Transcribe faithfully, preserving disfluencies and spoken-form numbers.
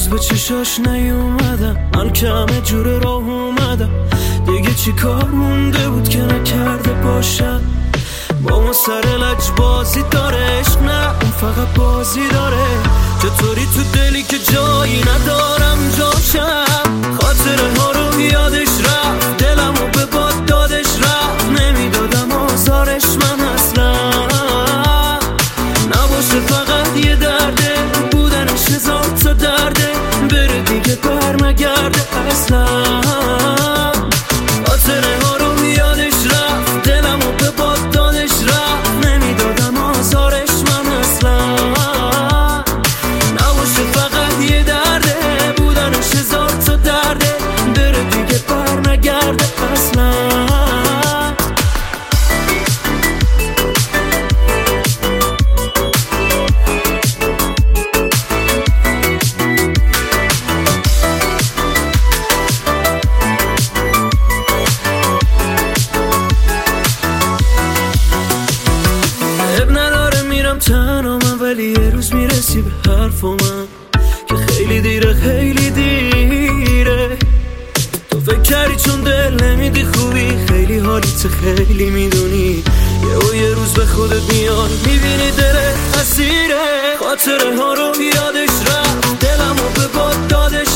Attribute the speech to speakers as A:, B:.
A: روز به چشاش نیومدم، من که همه جور راه اومدم. دیگه چی کار مونده بود که نکرده باشم. با ما سر لج بازی داره، عشق نه اون فقط بازی داره. چطوری تو دلی که جایی ندارم جاشم. خاطره ها رو یادش رفت، دلم رو به باد دادش رفت. نمیدادم آزارش من اصلا نباشه، فقط یه درده بودنش هزار تا درده. بره دیگه بر نگرده اصلا. خاطره ها رو یادش رفت، دلم رو به باد دادش رفت. نمیدادم آزارش من اصلا نباشه، فقط یه درده بودنش هزار تا درده. بره دیگه بر نگرده اصلا. تنها من، ولی یه روز میرسی به حرف من که خیلی دیره خیلی دیره. تو فکر کردی چون دل نمیدی خوبی، خیلی حالیت خیلی میدونی. یه و یه روز به خودت میاد میبینی دلت اسیره. خاطره ها رو یادش رفت، دلم رو به باد دادش